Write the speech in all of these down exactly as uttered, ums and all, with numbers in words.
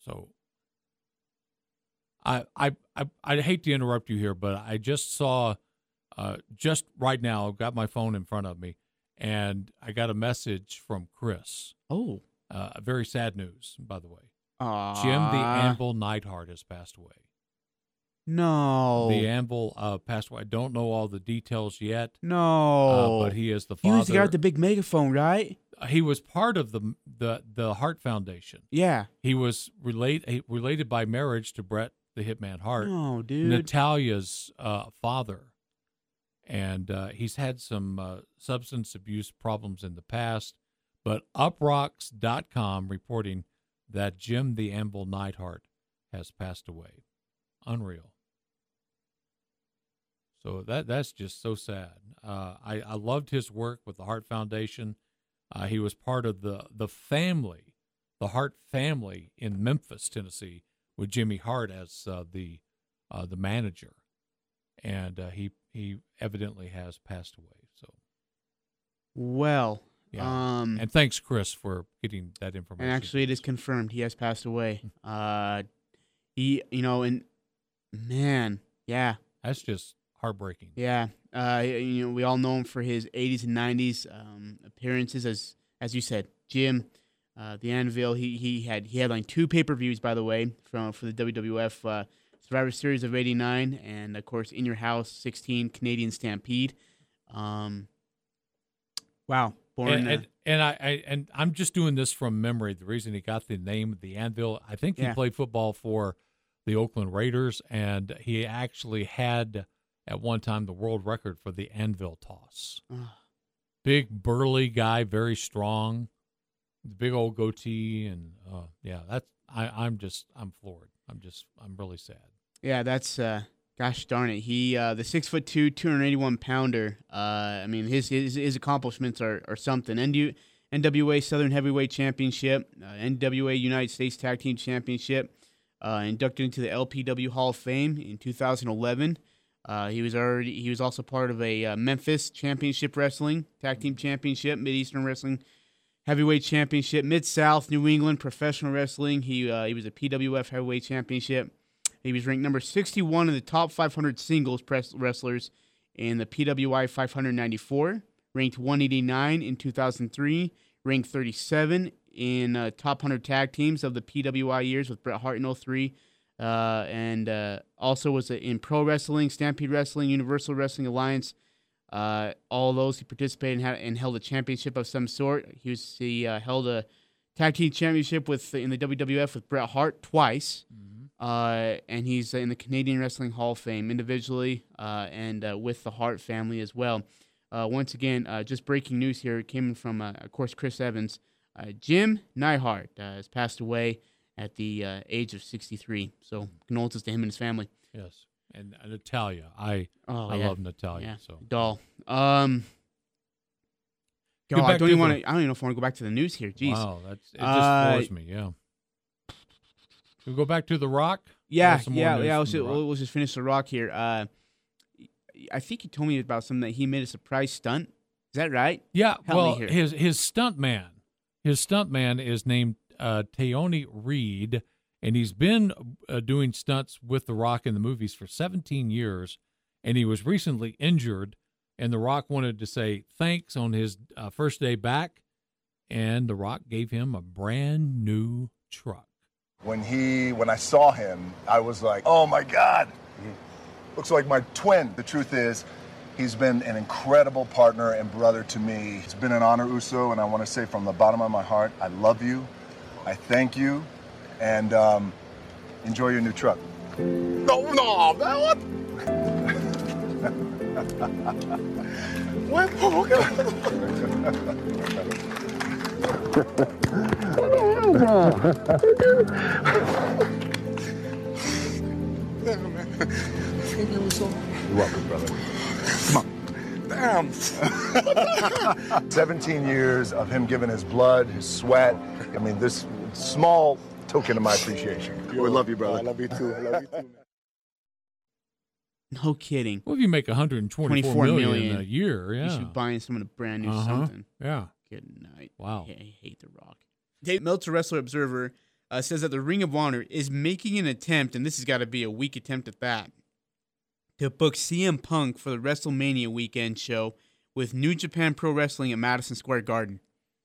So I I I I hate to interrupt you here, but I just saw uh, just right now. I've got my phone in front of me, and I got a message from Chris. Oh, uh, very sad news, by the way. Aww. Jim the Anvil Neidhart has passed away. No. The Anvil uh, passed away. I don't know all the details yet. No. Uh, but he is the He father. was the guy with the big megaphone, right? He was part of the the the Hart Foundation. Yeah. He was relate he, related by marriage to Bret the Hitman Hart. No, dude. Natalia's uh, father, and uh, he's had some uh, substance abuse problems in the past. But uprocks dot com reporting that Jim the Anvil Neidhart has passed away. Unreal. So that that's just so sad. Uh, I, I loved his work with the Hart Foundation. Uh, he was part of the, the family, the Hart family in Memphis, Tennessee, with Jimmy Hart as uh, the uh, the manager, and uh, he he evidently has passed away. So, well, yeah. um, and thanks, Chris, for getting that information. and actually, it is confirmed he has passed away. Uh, he, you know, and man, yeah, that's just heartbreaking. yeah. Uh, you know, we all know him for his eighties and nineties um, appearances, as as you said, Jim, uh, the Anvil. He he had he had like two pay per views, by the way, from for the W W F uh, Survivor Series of eighty-nine, and of course, In Your House sixteen, Canadian Stampede. Um, wow, born and uh, and, and I, I and I'm just doing this from memory. The reason he got the name of the Anvil, I think he Yeah. played football for the Oakland Raiders, and he actually had at one time the world record for the Anvil toss. uh, Big burly guy, very strong, big old goatee, and uh, yeah, that's I, I'm just I'm floored. I'm just I'm really sad. yeah, that's uh, gosh darn it. He uh, the six foot two, two hundred eighty one pounder. Uh, I mean, his his his accomplishments are are something. N W A Southern Heavyweight Championship, uh, N W A United States Tag Team Championship, uh, inducted into the L P W Hall of Fame in two thousand eleven. Uh, he was already he was also part of a uh, Memphis Championship Wrestling Tag Team Championship, Mid Eastern Wrestling Heavyweight Championship, Mid South New England Professional Wrestling. He uh, he was a P W F Heavyweight Championship. He was ranked number sixty-one in the top five hundred singles press wrestlers in the P W I five ninety-four. Ranked one eighty-nine in two thousand three. Ranked thirty-seven in uh, top one hundred tag teams of the P W I years with Bret Hart in oh three. Uh, and uh, also was in Pro Wrestling, Stampede Wrestling, Universal Wrestling Alliance. Uh, all those he participated in had, and held a championship of some sort. He was he uh, held a tag team championship with in the W W F with Bret Hart twice. Mm-hmm. Uh, and he's in the Canadian Wrestling Hall of Fame individually uh, and uh, with the Hart family as well. Uh, once again, uh, just breaking news here. It came from, uh, of course, Chris Evans. Uh, Jim Neidhart uh, has passed away at the uh, age of sixty-three. So condolences to him and his family. Yes, and uh, Natalia, I oh, I yeah. love Natalia. Yeah. So doll. Um, Get God, I back don't to even want the- to. I don't even know if I want to go back to the news here. Jeez. wow, that's it. Just Uh, floors me. Yeah. Can we go back to The Rock? Yeah, Have some more yeah, news yeah. from Let's The just, Rock? we'll just finish the Rock here. Uh, I think he told me about something that he made a surprise stunt. Is that right? Yeah, Help me well, here. his his stunt man, his stunt man is named uh, Teone Reed, and he's been uh, doing stunts with The Rock in the movies for seventeen years, and he was recently injured, and The Rock wanted to say thanks on his uh, first day back, and The Rock gave him a brand new truck. When he, when I saw him, I was like, oh my God, looks like my twin. The truth is, he's been an incredible partner and brother to me. It's been an honor, Uso, and I want to say from the bottom of my heart, I love you, I thank you, and um, enjoy your new truck. No, no, man, what? What? Oh, Thank you, Uso. You're welcome, brother. Come on. Damn. seventeen years of him giving his blood, his sweat. I mean, this small token of my appreciation. We love you, brother. I love you too. I love you too, man. No kidding. Well, if you make one hundred twenty-four twenty-four million million a year, You yeah, should be buying someone a brand new Uh-huh. something. yeah. Good night. Wow. I hate The Rock. Dave Meltzer, Wrestler Observer. uh, says that the Ring of Honor is making an attempt, and this has got to be a weak attempt at that, to book C M Punk for the WrestleMania weekend show with New Japan Pro Wrestling at Madison Square Garden.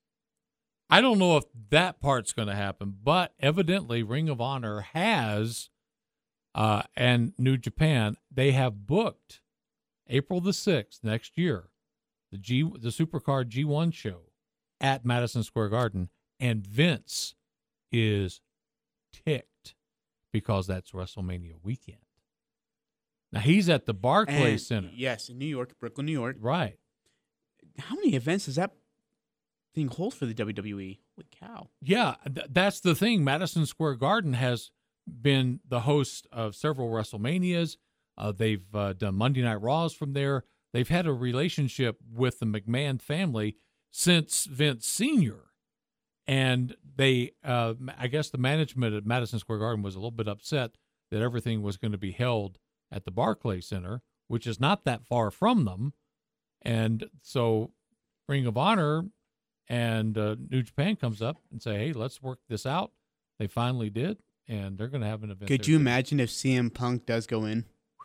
I don't know if that part's going to happen, but evidently Ring of Honor has, uh, and New Japan, they have booked April the sixth next year, the G the Supercard G one show at Madison Square Garden, and Vince is ticked because that's WrestleMania weekend. Now, he's at the Barclays And- Center. Yes, in New York, Brooklyn, New York. Right. How many events does that thing hold for the W W E? Holy cow. Yeah, th- that's the thing. Madison Square Garden has been the host of several WrestleManias. Uh, they've uh, done Monday Night Raws from there. They've had a relationship with the McMahon family since Vince Senior And they, uh, I guess the management at Madison Square Garden was a little bit upset that everything was going to be held at the Barclays Center, which is not that far from them. And so Ring of Honor and uh, New Japan comes up and say, hey, let's work this out. They finally did, and they're going to have an event. Could there you too. imagine if C M Punk does go in?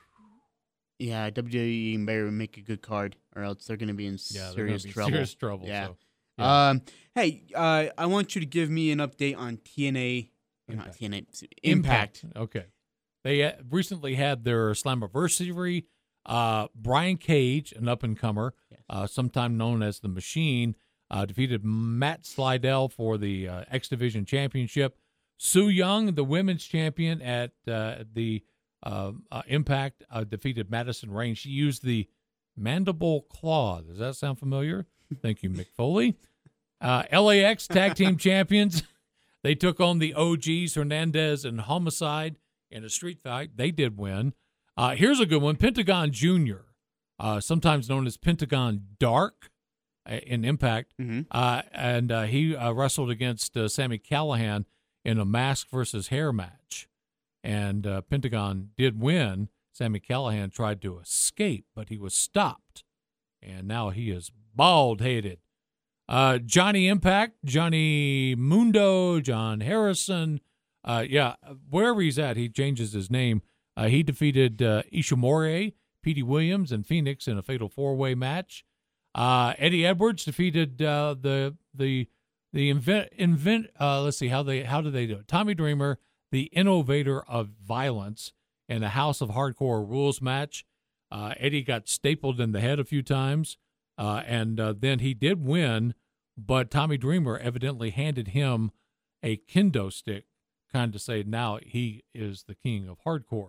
Yeah, W W E better make a good card, or else they're going to be in Yeah, they're gonna serious be trouble. serious trouble. Yeah. So, yeah. Um. Hey, uh, I want you to give me an update on T N A. Not Impact. T N A. Impact. Okay. They uh, recently had their Slammiversary. Uh, Brian Cage, an up-and-comer, Yes. uh, sometime known as The Machine, uh, defeated Matt Slidell for the uh, X Division Championship. Sue Young, the women's champion at uh, the uh, uh, Impact, uh, defeated Madison Rayne. She used the mandible claw. Does that sound familiar? Thank you, Mick Foley. Uh, L A X Tag Team Champions. They took on the O Gs, Hernandez and Homicide, in a street fight. They did win. Uh, here's a good one. Pentagon Junior, uh, sometimes known as Pentagon Dark uh, in Impact. Mm-hmm. Uh, and uh, he uh, wrestled against uh, Sami Callihan in a mask versus hair match. And uh, Pentagon did win. Sami Callihan tried to escape, but he was stopped. And now he is bald-headed. Uh, Johnny Impact, Johnny Mundo, John Harrison. Uh, yeah, wherever he's at, he changes his name. Uh, he defeated uh, Ishimori, Petey Williams, and Phoenix in a fatal four-way match. Uh, Eddie Edwards defeated uh, the the the invent invent. Uh, let's see how they how did they do it? Tommy Dreamer, the innovator of violence, in a House of Hardcore rules match. Uh, Eddie got stapled in the head a few times, uh, and uh, then he did win. But Tommy Dreamer evidently handed him a kendo stick, kind of say now he is the king of hardcore.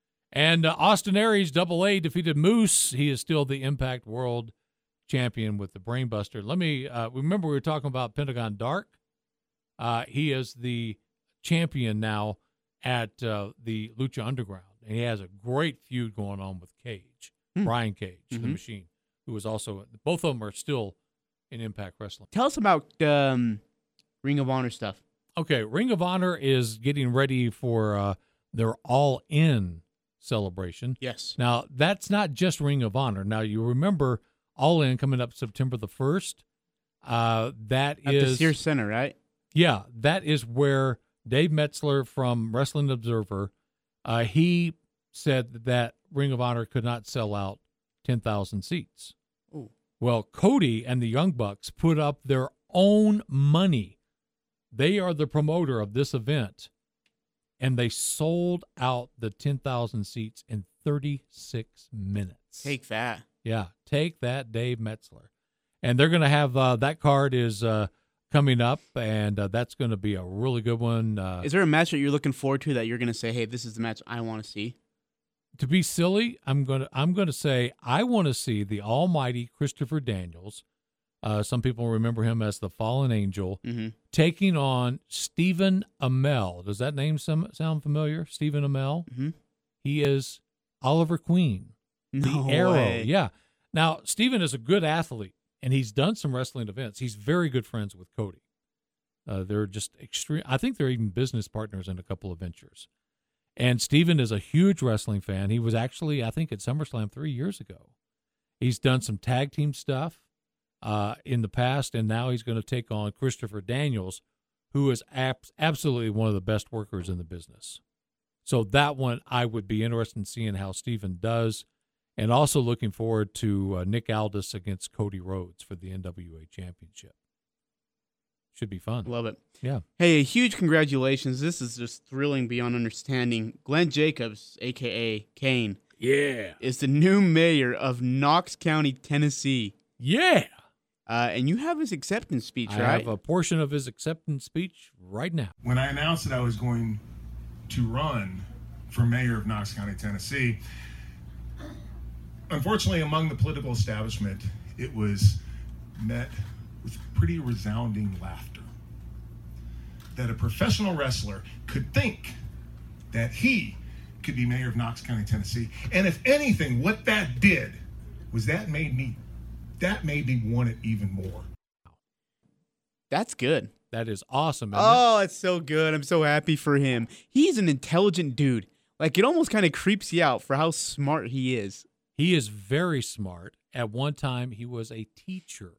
And uh, Austin Aries, Double A, defeated Moose. He is still the Impact World Champion with the Brainbuster. Let me uh, remember we were talking about Pentagon Dark. Uh, he is the champion now at uh, the Lucha Underground, and he has a great feud going on with Cage, Hmm. Brian Cage, the Mhm. Machine, who is also both of them are still in Impact Wrestling. Tell us about um, Ring of Honor stuff. Okay, Ring of Honor is getting ready for uh, their All In celebration. Yes. Now, that's not just Ring of Honor. Now, you remember All In coming up September the first. Uh, that At is the Sears Center, right? yeah, that is where Dave Metzler from Wrestling Observer, uh, he said that Ring of Honor could not sell out ten thousand seats. Ooh. Well, Cody and the Young Bucks put up their own money. They are the promoter of this event, and they sold out the ten thousand seats in thirty-six minutes. Take that. Yeah, take that, Dave Metzler. And they're going to have uh, that card is uh, coming up, and uh, that's going to be a really good one. Uh, Is there a match that you're looking forward to that you're going to say, hey, this is the match I want to see? to be silly, I'm going to I'm going to say I want to see the almighty Christopher Daniels. Uh, some people remember him as the Fallen Angel, Mm-hmm. taking on Stephen Amell. Does that name some, sound familiar? Stephen Amell? Mm-hmm. He is Oliver Queen, No the Arrow. way. Yeah. Now, Stephen is a good athlete, and he's done some wrestling events. He's very good friends with Cody. Uh, they're just extreme. I think they're even business partners in a couple of ventures. And Stephen is a huge wrestling fan. He was actually, I think, at SummerSlam three years ago. He's done some tag team stuff uh, in the past, and now he's going to take on Christopher Daniels, who is abs- absolutely one of the best workers in the business. So that one, I would be interested in seeing how Stephen does, and also looking forward to uh, Nick Aldis against Cody Rhodes for the N W A Championship. Should be fun. Love it. Yeah. Hey, a huge congratulations. This is just thrilling beyond understanding. Glenn Jacobs, a k a. Kane, Yeah. is the new mayor of Knox County, Tennessee. Yeah. Uh, and you have his acceptance speech, I right? have a portion of his acceptance speech right now. When I announced that I was going to run for mayor of Knox County, Tennessee, unfortunately, among the political establishment, it was met with pretty resounding laughter. That a professional wrestler could think that he could be mayor of Knox County, Tennessee. And if anything, what that did was that made me, that made me want it even more. That's good. That is awesome. Isn't Oh, it's so good. I'm so happy for him. He's an intelligent dude. Like, it almost kind of creeps you out for how smart he is. it? He is very smart. At one time, he was a teacher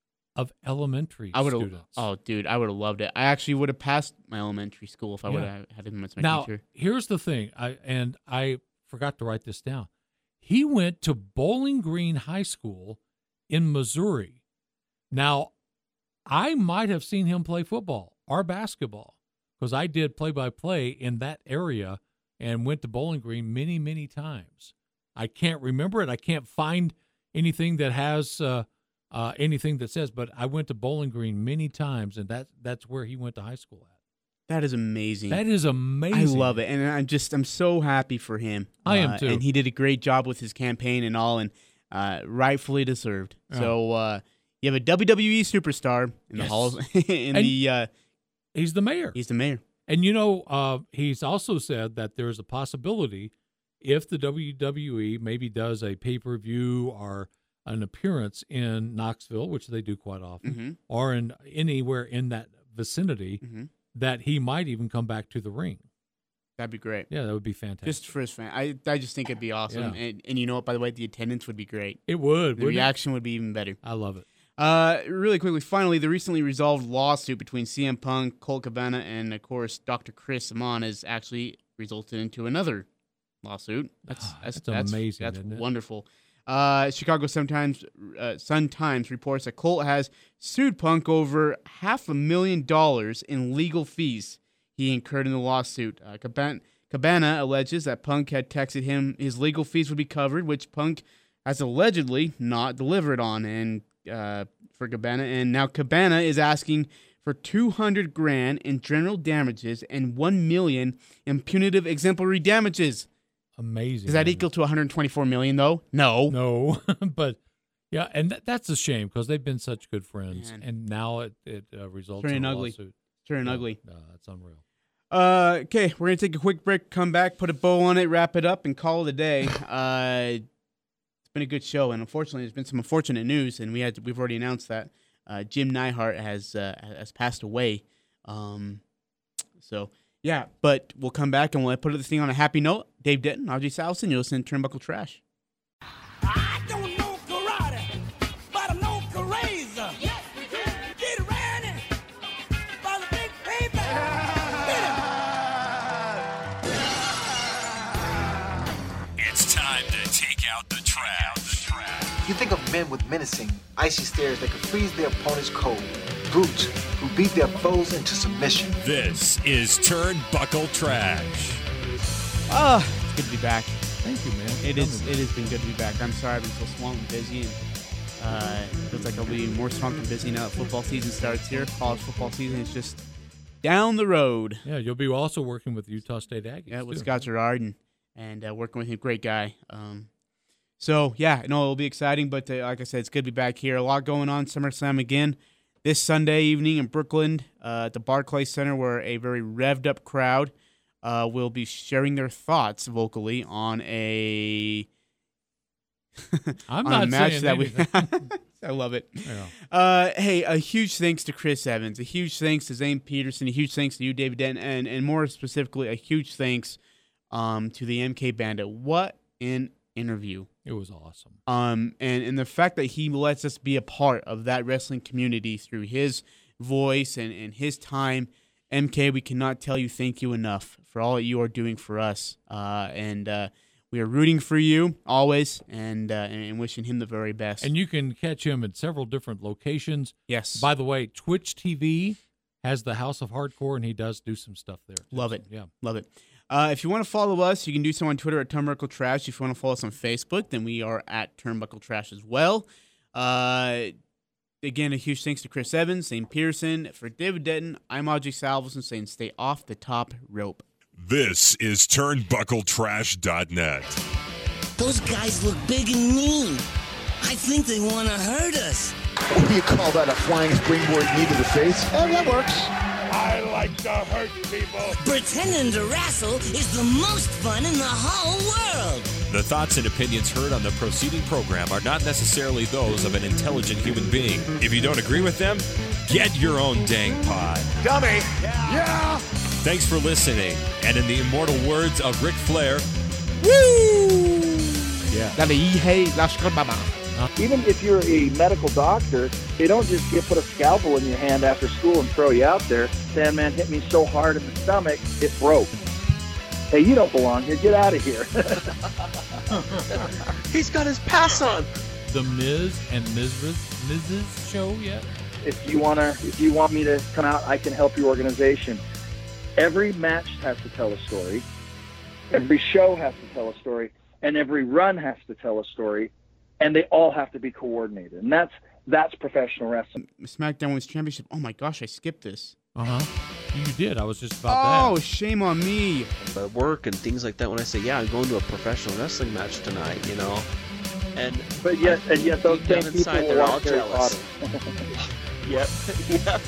of elementary I would have. students. Oh, dude, I would have loved it. I actually would have passed my elementary school if I Yeah. would have had him as my now, teacher. here's the thing, I and I forgot to write this down. He went to Bowling Green High School in Missouri. Now, I might have seen him play football or basketball because I did play-by-play in that area and went to Bowling Green many, many times. I can't remember it. I can't find anything that has uh, uh, anything that says, but I went to Bowling Green many times, and that that's where he went to high school at. That is amazing. That is amazing. I love it, and I'm just I'm so happy for him. I am Uh, too. And he did a great job with his campaign and all, and uh, rightfully deserved. Yeah. So uh, you have a W W E superstar in Yes. the halls. in And- the uh, He's the mayor. he's the mayor. And, you know, uh, he's also said that there's a possibility if the W W E maybe does a pay-per-view or an appearance in Knoxville, which they do quite often, Mhm. or in anywhere in that vicinity, Mm-hmm. that he might even come back to the ring. That'd be great. Yeah, that would be fantastic. Just for his fan, I I just think it'd be awesome. Yeah. And and you know what? By the way, the attendance would be great. it would. The wouldn't it? reaction would be even better. I love it. Uh, really quickly, finally, the recently resolved lawsuit between C M Punk, Colt Cabana, and of course Doctor Chris Amon has actually resulted into another lawsuit. That's Ah, that's, that's that's amazing, That's isn't it? wonderful. Uh, Chicago Sun-Times, uh, Sun-Times reports that Colt has sued Punk over half a million dollars in legal fees he incurred in the lawsuit. Uh, Cabana, Cabana alleges that Punk had texted him his legal fees would be covered, which Punk has allegedly not delivered on, and uh, for Cabana, and now Cabana is asking for two hundred grand in general damages and one million in punitive exemplary damages. Amazing. Does that isn't equal to one hundred twenty-four million though? No. it? No, but yeah, and that, that's a shame because they've been such good friends, Man. and now it it uh, results Turning in a ugly. lawsuit. Turning Yeah, ugly. No, that's unreal. Uh, okay, we're gonna take a quick break, come back, put a bow on it, wrap it up, and call it a day. Uh, it's been a good show, and unfortunately, there's been some unfortunate news, and we had to, we've already announced that uh, Jim Neihart has uh, has passed away. Um, so yeah, but we'll come back and we'll put this thing on a happy note. Dave Denton, R J Salson, you'll listen to Turnbuckle Trash. I don't know karate, but I know Caraza. Yes, we do. Get around it by the big paper. It's time to take out the trash. You think of men with menacing, icy stares that could freeze their opponents cold. Brutes who beat their foes into submission. This is Turnbuckle Trash. Ah, it's good to be back. Thank you, man. It is. Coming. It has been good to be back. I'm sorry I've been so swamped and busy, and uh, it feels like I'll be more swamped and busy now that football season starts here. College football season is just down the road. Yeah, you'll be also working with the Utah State Aggies. Yeah, with too. Scott Gerard and and uh, working with him, great guy. Um, so yeah, no, it'll be exciting. But uh, like I said, it's good to be back here. A lot going on. SummerSlam again this Sunday evening in Brooklyn uh, at the Barclays Center, where a very revved up crowd uh, will be sharing their thoughts vocally on a I'm on not a match saying that we. anything. I love it. Yeah. Uh, hey, a huge thanks to Chris Evans, a huge thanks to Zane Peterson, a huge thanks to you, David Denton, and and more specifically, a huge thanks um to the M K Bandit. What an interview! It was awesome. Um, and and the fact that he lets us be a part of that wrestling community through his voice and, and his time. M K, we cannot tell you thank you enough for all that you are doing for us. Uh, and uh, we are rooting for you always and, uh, and wishing him the very best. And you can catch him at several different locations. Yes. By the way, Twitch T V has the House of Hardcore, and he does do some stuff there. Love it. Yeah. Love it. Uh, if you want to follow us, you can do so on Twitter at Turnbuckle Trash. If you want to follow us on Facebook, then we are at Turnbuckle Trash as well. Uh, again, a huge thanks to Chris Evans, Zane Pearson. For David Denton, I'm Audrey Salveson saying stay off the top rope. This is turnbuckle trash dot net. Those guys look big and mean. I think they want to hurt us. What do you call that, a flying springboard knee to the face? Oh, that works. I like to hurt people. Pretending to wrestle is the most fun in the whole world. The thoughts and opinions heard on the preceding program are not necessarily those of an intelligent human being. If you don't agree with them, get your own dang pod. Dummy. Yeah. yeah. Thanks for listening. And in the immortal words of Ric Flair, woo! Yeah. Even if you're a medical doctor, they don't just get put a scalpel in your hand after school and throw you out there. Sandman hit me so hard in the stomach, it broke. Hey, you don't belong here. Get out of here. He's got his pass on. The Miz and Miz's, Miz's show yet? If you wanna, if you want me to come out, I can help your organization. Every match has to tell a story. Every show has to tell a story. And every run has to tell a story. And they all have to be coordinated. And that's that's professional wrestling. SmackDown Women's Championship. Oh, my gosh, I skipped this. Uh-huh. You did. I was just about Oh, that. shame on me. But work and things like that, when I say, yeah, I'm going to a professional wrestling match tonight, you know. And But yet, and yet those deep down same people inside, will they're all watch Harry jealous. Yep. Yep.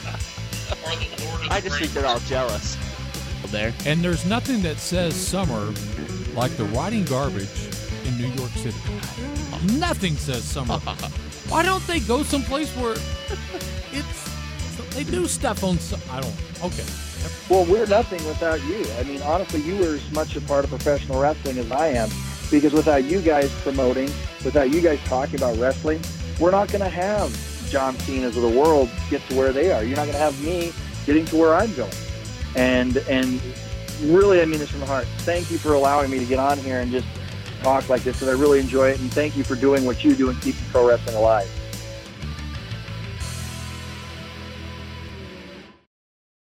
I just think they're all jealous. There. And there's nothing that says summer like the riding garbage in New York City. Nothing says summer. Why don't they go someplace where it's they do stuff on some, I don't okay. Well, we're nothing without you. I mean, honestly, you are as much a part of professional wrestling as I am, because without you guys promoting, without you guys talking about wrestling, we're not going to have John Cena's of the world get to where they are. You're not going to have me getting to where I'm going. And and really, I mean this from the heart. Thank you for allowing me to get on here and just talk like this, because I really enjoy it. And thank you for doing what you do and keeping pro wrestling alive.